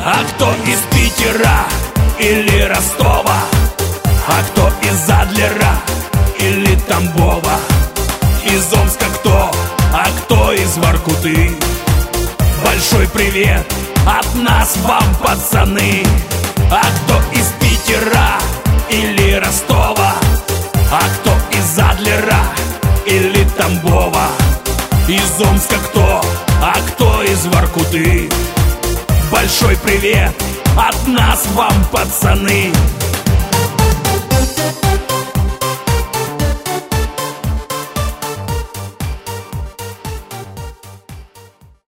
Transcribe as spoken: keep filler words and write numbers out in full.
А кто из Питера или Ростова? А кто из Адлера или Тамбова? Из Омска кто? А кто из Воркуты? Большой привет от нас вам, пацаны! А кто из Питера или Ростова? А кто из Адлера или Тамбова? Из Омска кто? А кто из Воркуты? Большой привет от нас вам, пацаны!